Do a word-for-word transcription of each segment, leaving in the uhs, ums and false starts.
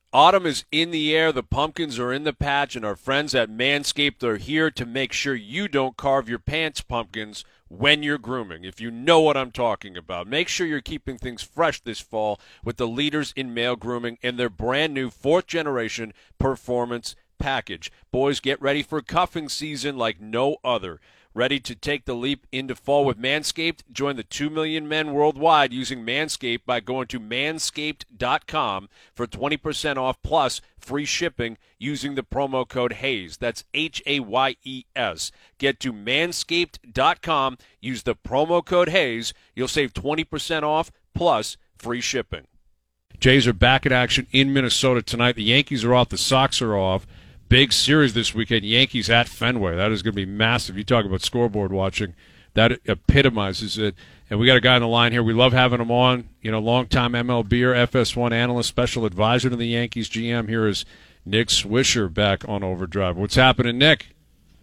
Autumn is in the air, the pumpkins are in the patch, and our friends at Manscaped are here to make sure you don't carve your pants pumpkins when you're grooming, if you know what I'm talking about. Make sure you're keeping things fresh this fall with the leaders in male grooming and their brand new fourth generation performance package. Boys, get ready for cuffing season like no other. Ready to take the leap into fall with Manscaped? Join the two million men worldwide using Manscaped by going to manscaped dot com for twenty percent off plus free shipping using the promo code HAYES. That's H A Y E S. Get to manscaped dot com, use the promo code HAYES. You'll save twenty percent off plus free shipping. Jays are back in action in Minnesota tonight. The Yankees are off. The Sox are off. Big series this weekend, Yankees at Fenway. That is going to be massive. You talk about scoreboard watching. That epitomizes it. And we got a guy on the line here. We love having him on. You know, longtime M L B'er, F S one analyst, special advisor to the Yankees G M. Here is Nick Swisher back on Overdrive. What's happening, Nick?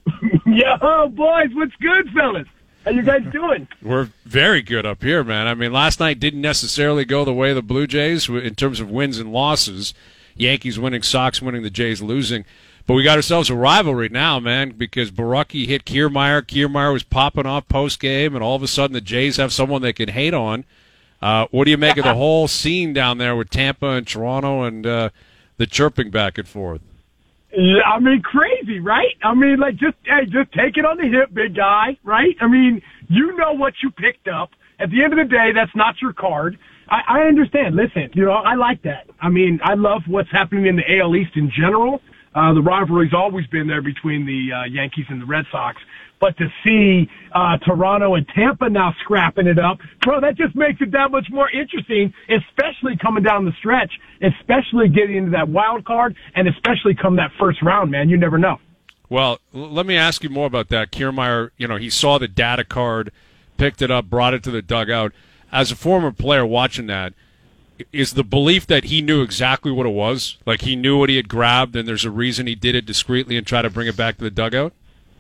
Yo, boys, what's good, fellas? How you guys doing? We're very good up here, man. I mean, last night didn't necessarily go the way of the Blue Jays in terms of wins and losses. Yankees winning, Sox winning, the Jays losing. But we got ourselves a rivalry now, man, because Borucki hit Kiermaier. Kiermaier was popping off post-game, and all of a sudden the Jays have someone they can hate on. Uh, what do you make of the whole scene down there with Tampa and Toronto and uh, the chirping back and forth? Yeah, I mean, crazy, right? I mean, like, just hey, just take it on the hip, big guy, right? I mean, you know what you picked up. At the end of the day, that's not your card. I, I understand. Listen, you know, I like that. I mean, I love what's happening in the A L East in general. Uh, the rivalry's always been there between the uh, Yankees and the Red Sox. But to see uh, Toronto and Tampa now scrapping it up, bro, that just makes it that much more interesting, especially coming down the stretch, especially getting into that wild card, and especially come that first round, man. You never know. Well, l- let me ask you more about that. Kiermaier, you know, he saw the data card, picked it up, brought it to the dugout. As a former player watching that, is the belief that he knew exactly what it was? Like he knew what he had grabbed and there's a reason he did it discreetly and try to bring it back to the dugout?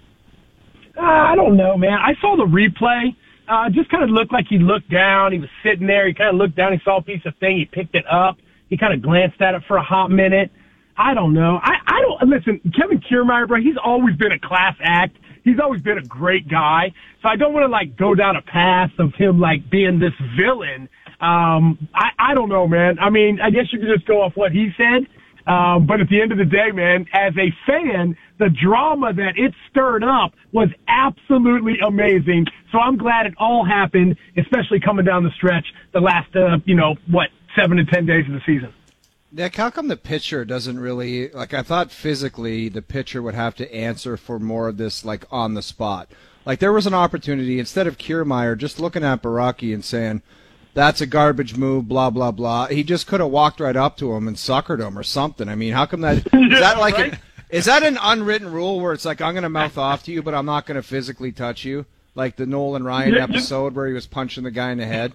Uh, I don't know, man. I saw the replay. Uh, just kind of looked like he looked down. He was sitting there. He kind of looked down. He saw a piece of thing. He picked it up. He kind of glanced at it for a hot minute. I don't know. I, I don't, listen, Kevin Kiermaier, bro, he's always been a class act. He's always been a great guy. So I don't want to, like, go down a path of him, like, being this villain. Um, I, I don't know, man. I mean, I guess you could just go off what he said. Um, but at the end of the day, man, as a fan, the drama that it stirred up was absolutely amazing. So I'm glad it all happened, especially coming down the stretch the last, uh, you know, what, seven to ten days of the season. Nick, how come the pitcher doesn't really, like, I thought physically the pitcher would have to answer for more of this, like, on the spot. Like, there was an opportunity, instead of Kiermaier just looking at Borucki and saying, that's a garbage move, blah, blah, blah. He just could have walked right up to him and suckered him or something. I mean, how come that, is that like, right? an, is that an unwritten rule where it's like, I'm going to mouth off to you, but I'm not going to physically touch you? Like the Nolan Ryan Yeah, episode where he was punching the guy in the head?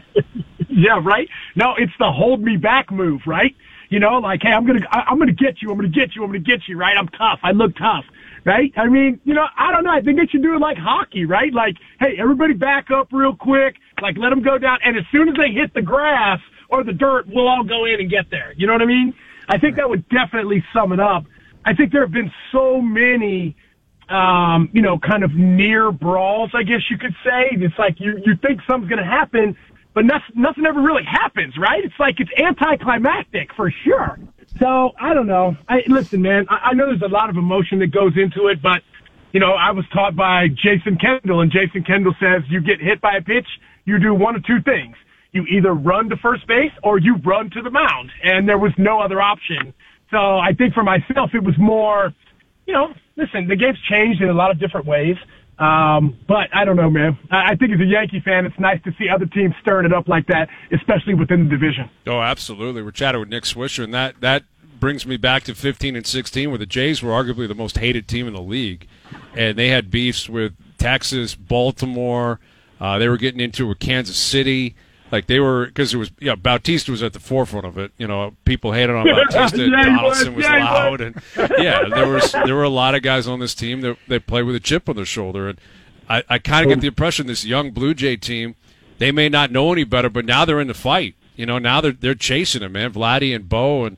Yeah, right? No, it's the hold me back move, right? You know, like, hey, I'm going to, I'm going to get you, I'm going to get you, I'm going to get you, right? I'm tough. I look tough, right? I mean, you know, I don't know. I think they should do it like hockey, right? Like, hey, everybody back up real quick. Like, let them go down. And as soon as they hit the grass or the dirt, we'll all go in and get there. You know what I mean? I think that would definitely sum it up. I think there have been so many, um, you know, kind of near brawls, I guess you could say. It's like you, you think something's going to happen, but nothing, nothing ever really happens, right? It's like it's anticlimactic for sure. So, I don't know. I, listen, man, I, I know there's a lot of emotion that goes into it, but, you know, I was taught by Jason Kendall, and Jason Kendall says you get hit by a pitch, you do one of two things. You either run to first base or you run to the mound, and there was no other option. So I think for myself it was more, you know, listen, the game's changed in a lot of different ways. Um, but I don't know, man. I, I think as a Yankee fan, it's nice to see other teams stirring it up like that, especially within the division. Oh, absolutely. We're chatting with Nick Swisher, and that, that brings me back to fifteen and sixteen, where the Jays were arguably the most hated team in the league, and they had beefs with Texas, Baltimore. Uh, they were getting into it with Kansas City. Like they were, because it was, yeah, Bautista was at the forefront of it. You know, people hated on Bautista. Yeah, Donaldson was. was Yeah, loud, and yeah, there was there were a lot of guys on this team that they play with a chip on their shoulder. And I, I kind of get the impression this young Blue Jay team, they may not know any better, but now they're in the fight. You know, now they're they're chasing it, man. Vladdy and Bo, and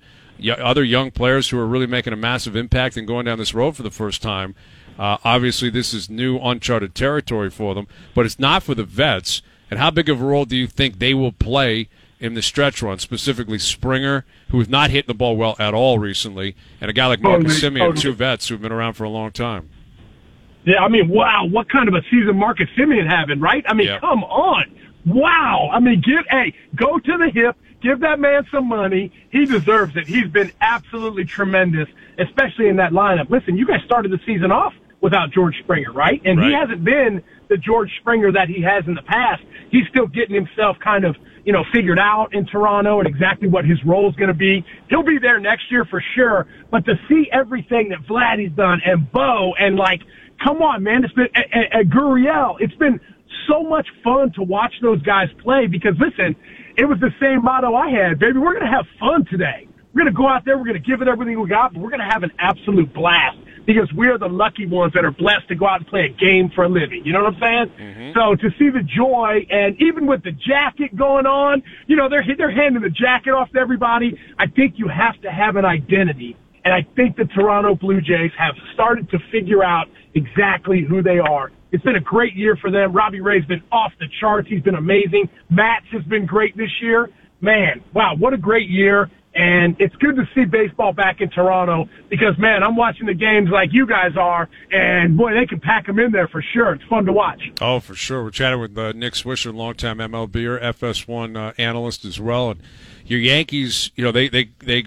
y- other young players who are really making a massive impact and going down this road for the first time. Uh, obviously, this is new, uncharted territory for them, but it's not for the vets. And how big of a role do you think they will play in the stretch run, specifically Springer, who has not hit the ball well at all recently, and a guy like Marcus Totally, Semien, totally. two vets who've been around for a long time? Yeah, I mean, wow, what kind of a season Marcus Semien having, right? I mean, Yep. come on. Wow. I mean, give, hey, go to the hip, give that man some money. He deserves it. He's been absolutely tremendous, especially in that lineup. Listen, you guys started the season off without George Springer, right? And Right. he hasn't been the George Springer that he has in the past. He's still getting himself kind of, you know, figured out in Toronto and exactly what his role is going to be. He'll be there next year for sure. But to see everything that Vladdy's done and Bo and like, come on, man, it's been at, at Gurriel. It's been so much fun to watch those guys play because listen, it was the same motto I had, baby. We're going to have fun today. We're going to go out there. We're going to give it everything we got, but we're going to have an absolute blast because we're the lucky ones that are blessed to go out and play a game for a living. You know what I'm saying? Mm-hmm. So to see the joy, and even with the jacket going on, you know, they're, they're handing the jacket off to everybody. I think you have to have an identity. And I think the Toronto Blue Jays have started to figure out exactly who they are. It's been a great year for them. Robbie Ray's been off the charts. He's been amazing. Matz has been great this year. Man, wow, what a great year. And it's good to see baseball back in Toronto because, man, I'm watching the games like you guys are, and, boy, they can pack them in there for sure. It's fun to watch. Oh, for sure. We're chatting with uh, Nick Swisher, longtime M L B er, F S one uh, analyst as well. And your Yankees, you know, they, they, they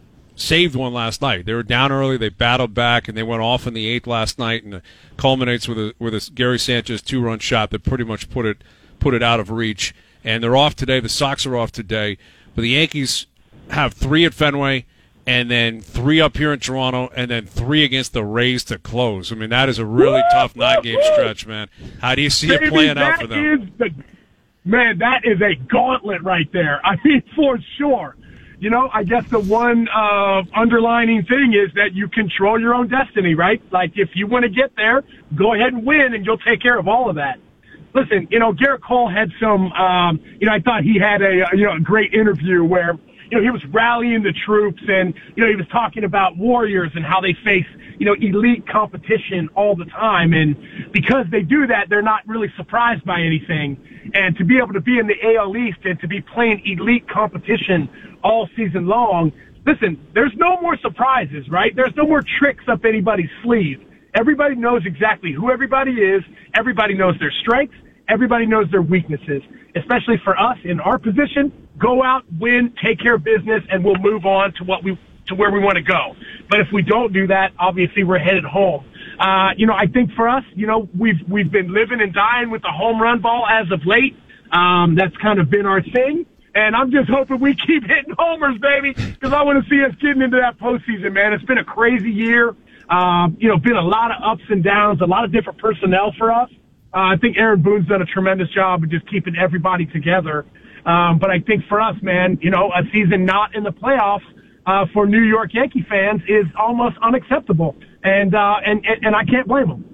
saved one last night. They were down early. They battled back, and they went off in the eighth last night, and it culminates with a with a Gary Sanchez two-run shot that pretty much put it put it out of reach. And they're off today. The Sox are off today. But the Yankees have three at Fenway, and then three up here in Toronto, and then three against the Rays to close. I mean, that is a really Woo! tough nine-game stretch, man. How do you see Baby, it playing out that for them? is the, man, that is a gauntlet right there. I mean, for sure. You know, I guess the one uh, underlining thing is that you control your own destiny, right? Like, if you want to get there, go ahead and win, and you'll take care of all of that. Listen, you know, Garrett Cole had some, um, you know, I thought he had a, you know, a great interview where, you know, he was rallying the troops and, you know, he was talking about Warriors and how they face, you know, elite competition all the time. And because they do that, they're not really surprised by anything. And to be able to be in the A L East and to be playing elite competition all season long, listen, there's no more surprises, right? There's no more tricks up anybody's sleeve. Everybody knows exactly who everybody is. Everybody knows their strengths. Everybody knows their weaknesses, especially for us in our position. Go out, win, take care of business, and we'll move on to what we to where we want to go. But if we don't do that, obviously we're headed home. Uh, you know, I think for us, you know, we've we've been living and dying with the home run ball as of late. Um, that's kind of been our thing. And I'm just hoping we keep hitting homers, baby, because I want to see us getting into that postseason, man. It's been a crazy year. Um, you know, been a lot of ups and downs, a lot of different personnel for us. Uh, I think Aaron Boone's done a tremendous job of just keeping everybody together. Um, but I think for us, man, you know, a season not in the playoffs uh, for New York Yankee fans is almost unacceptable. And, uh, and, and, and I can't blame them.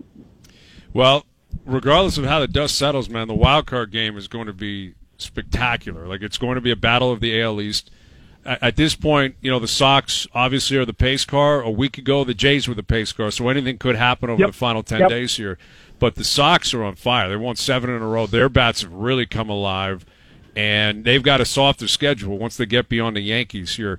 Well, regardless of how the dust settles, man, the wild card game is going to be spectacular. Like, it's going to be a battle of the A L East. At this point, you know, the Sox obviously are the pace car. A week ago, the Jays were the pace car, so anything could happen over Yep. the final ten Yep. days here. But the Sox are on fire. They won seven in a row. Their bats have really come alive, and they've got a softer schedule once they get beyond the Yankees here.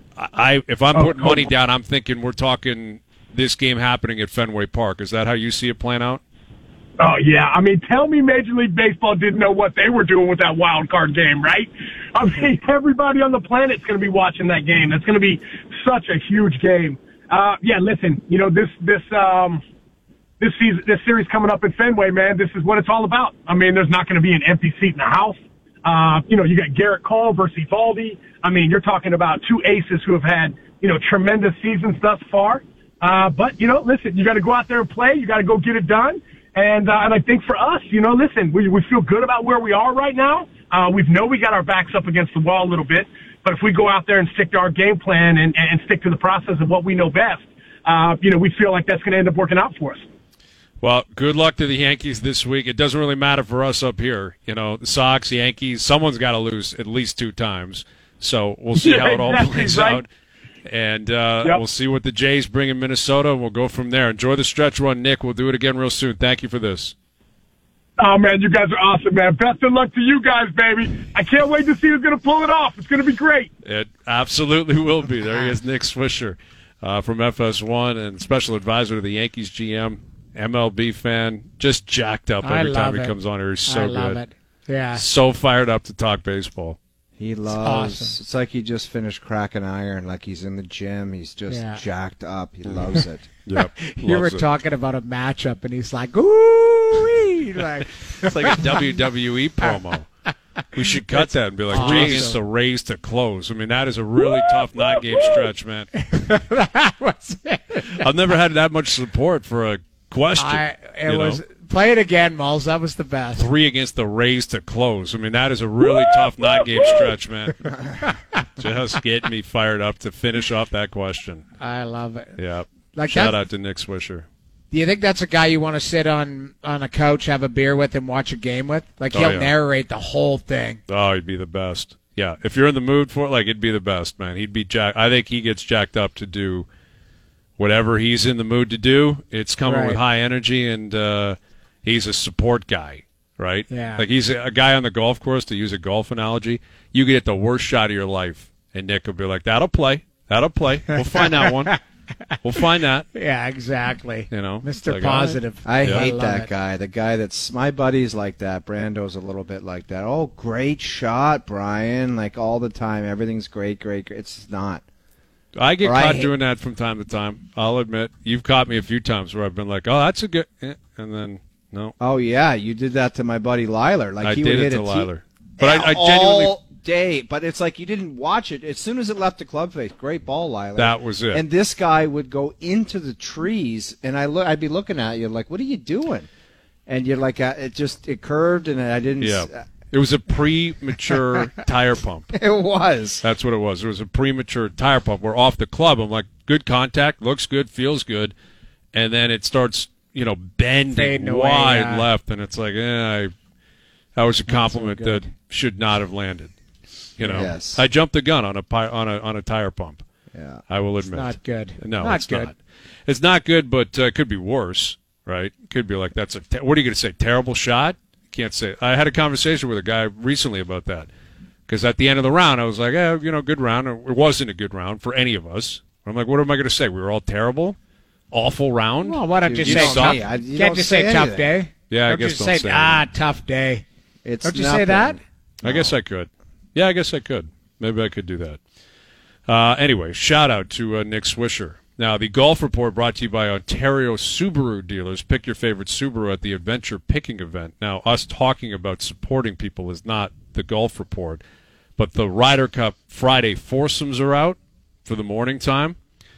I, if I'm Oh, putting money oh. down, I'm thinking we're talking this game happening at Fenway Park. Is that how you see it playing out? Oh, yeah. I mean, tell me Major League Baseball didn't know what they were doing with that wild card game, right? I mean, everybody on the planet's going to be watching that game. That's going to be such a huge game. Uh, yeah, listen, you know, this, this, um, this season, this series coming up in Fenway, man, this is what it's all about. I mean, there's not going to be an empty seat in the house. Uh, you know, you got Garrett Cole versus Evaldi. I mean, you're talking about two aces who have had, you know, tremendous seasons thus far. Uh, but, you know, listen, you got to go out there and play. You got to go get it done. And, uh, and I think for us, you know, listen, we, we feel good about where we are right now. Uh, we know we got our backs up against the wall a little bit, but if we go out there and stick to our game plan and, and stick to the process of what we know best, uh, you know, we feel like that's going to end up working out for us. Well, good luck to the Yankees this week. It doesn't really matter for us up here. You know, the Sox, Yankees, someone's got to lose at least two times. So we'll see Yeah, how it all exactly, plays right? out. And uh, Yep. we'll see what the Jays bring in Minnesota, and we'll go from there. Enjoy the stretch run, Nick. We'll do it again real soon. Thank you for this. Oh, man, you guys are awesome, man. Best of luck to you guys, baby. I can't wait to see who's going to pull it off. It's going to be great. It absolutely will be. There he is, Nick Swisher uh, from F S one and special advisor to the Yankees G M, M L B fan, just jacked up I every time love he it. comes on here. He's so I love good. it. Yeah. So fired up to talk baseball. He loves. awesome. It's like he just finished cracking iron. Like he's in the gym. He's just Yeah. jacked up. He loves it. Yep. You were loves it. talking about a matchup, and he's like, ooh, like, It's like a W W E promo. We should cut that and be like, three awesome. against the Rays to close. I mean, that is a really tough nine-game stretch, man. that was it. I've never had that much support for a question. I, it you was know? play it again, Mulls. That was the best. Three against the Rays to close. I mean, that is a really tough nine-game stretch, man. Just get me fired up to finish off that question. I love it. Yeah. Like Shout that- out to Nick Swisher. Do you think that's a guy you want to sit on on a couch, have a beer with, and watch a game with? Like Oh, he'll yeah. narrate the whole thing. Oh, he'd be the best. Yeah, if you're in the mood for it, like, it'd be the best, man. He'd be jack. I think he gets jacked up to do whatever he's in the mood to do. It's coming Right. with high energy, and uh, he's a support guy, right? Yeah. Like, he's a, a guy on the golf course, to use a golf analogy. You get the worst shot of your life, and Nick will be like, that'll play. That'll play. We'll find that one. We'll find that. Yeah, exactly. You know, Mister like, Positive. I Yeah. hate love that it. guy. The guy that's my buddy's like that. Brando's a little bit like that. Oh, great shot, Brian! Like all the time, everything's great, great, great. It's not. I get Or I caught hate- doing that from time to time. I'll admit. You've caught me a few times where I've been like, oh, that's a good, eh, and then, no. Oh yeah, you did that to my buddy Liler. Like I he did would it hit to a tee- Liler. But I, I genuinely, all day. But it's like you didn't watch it as soon as it left the club face. Great ball, Liler. that was it. And this guy would go into the trees, and I look, I'd be looking at you like, "What are you doing?" And you're like, uh, "It just it curved, and I didn't." Yeah. s- uh, It was a premature tire pump. It was. That's what it was. It was a premature tire pump. We're off the club. I'm like, good contact, looks good, feels good. And then it starts, you know, bending Fading away, wide yeah. left. And it's like, eh, I, that was a compliment good. that should not have landed. You know, Yes. I jumped the gun on a, pi- on a on a tire pump. Yeah. I will admit. Not good. No, not it's good. not. It's not good, but uh, it could be worse, right? Could be like, that's a, te- what are you going to say, terrible shot? Can't say. I had a conversation with a guy recently about that. Because at the end of the round, I was like, eh, you know, good round. It wasn't a good round for any of us. I'm like, what am I going to say? We were all terrible? Awful round? Well, why don't you, You say don't tough? me. I- you Can't don't you say, say tough anything. day? Yeah, I don't guess you don't say, say ah, anything. tough day. It's Don't you nothing. say that? I guess I could. Yeah, I guess I could. Maybe I could do that. Uh, anyway, shout out to uh, Nick Swisher. Now, the Golf Report brought to you by Ontario Subaru dealers. Pick your favorite Subaru at the Adventure Picking event. Now, us talking about supporting people is not the Golf Report, but the Ryder Cup Friday foursomes are out for the morning time.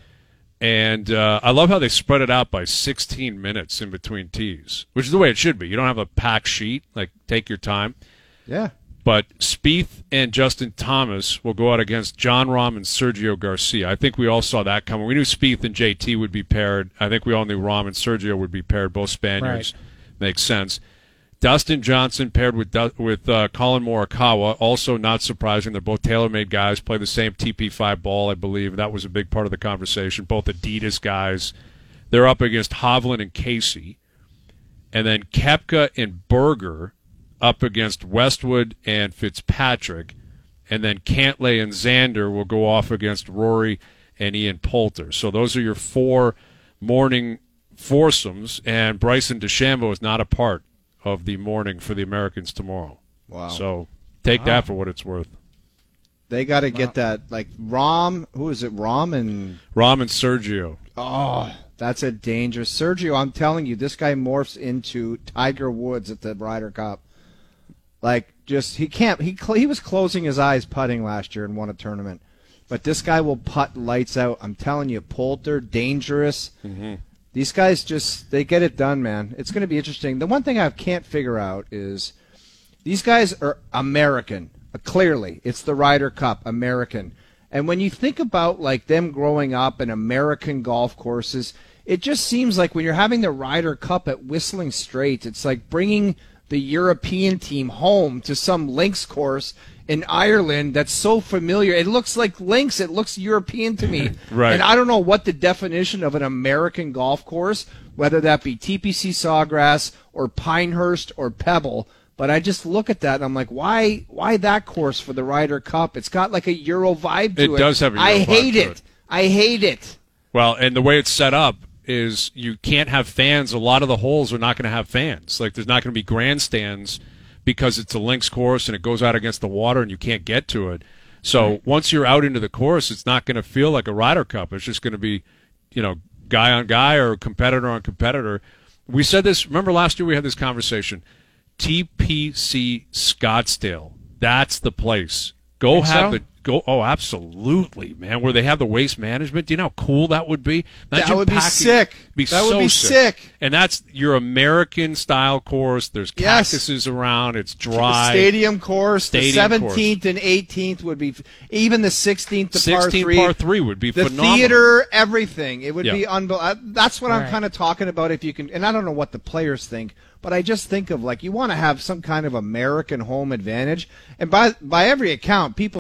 And uh, I love how they spread it out by sixteen minutes in between tees, which is the way it should be. You don't have a packed sheet. Like, take your time. Yeah. But Spieth and Justin Thomas will go out against John Rahm and Sergio Garcia. I think we all saw that coming. We knew Spieth and J T would be paired. I think we all knew Rahm and Sergio would be paired, both Spaniards. Makes sense. Dustin Johnson paired with Du- with uh, Colin Morikawa. Also not surprising. They're both TaylorMade guys, play the same T P five ball, I believe. That was a big part of the conversation. Both Adidas guys. They're up against Hovland and Casey. And then Koepka and Berger up against Westwood and Fitzpatrick. And then Cantlay and Xander will go off against Rory and Ian Poulter. So those are your four morning foursomes, and Bryson DeChambeau is not a part of the morning for the Americans tomorrow. Wow. So take that for what it's worth. They got to get that, like, Rom, who is it, Rom and, Rahm and Sergio. oh, that's a dangerous. Sergio, I'm telling you, this guy morphs into Tiger Woods at the Ryder Cup. Like, just, he can't, he cl- he was closing his eyes putting last year and won a tournament. But this guy will putt lights out. I'm telling you, Poulter, dangerous. Mm-hmm. These guys just, they get it done, man. It's going to be interesting. The one thing I can't figure out is these guys are American. Uh, clearly, it's the Ryder Cup, American. And when you think about, like, them growing up in American golf courses, it just seems like when you're having the Ryder Cup at Whistling Straits, it's like bringing the European team home to some links course in Ireland that's so familiar. It looks like links. It looks European to me. Right. And I don't know what the definition of an American golf course, whether that be T P C Sawgrass or Pinehurst or Pebble. But I just look at that and I'm like, why why that course for the Ryder Cup? It's got like a Euro vibe to it. It does have a Euro I vibe hate to it. it. I hate it. Well, and the way it's set up is you can't have fans. A lot of the holes are not going to have fans. Like there's not going to be grandstands because it's a links course and it goes out against the water and you can't get to it. So right. once you're out into the course, it's not going to feel like a Ryder Cup. It's just going to be, you know, guy on guy or competitor on competitor. We said this. Remember last year we had this conversation. T P C Scottsdale. That's the place. Go Think have so? the go. Oh, absolutely, man. Where they have the waste management. Do you know how cool that would be? Imagine that would be packing, sick. Be that so would be sick. sick. And that's your American style course. There's Yes. cactuses around. It's dry. The stadium course, Stadium the seventeenth and eighteenth would be, even the sixteenth, the par sixteen three, par three would be the phenomenal. theater, everything. It would Yeah. be unbelievable. That's what I'm Right. kind of talking about. If you can, and I don't know what the players think, but I just think of like you want to have some kind of American home advantage. And by by every account, people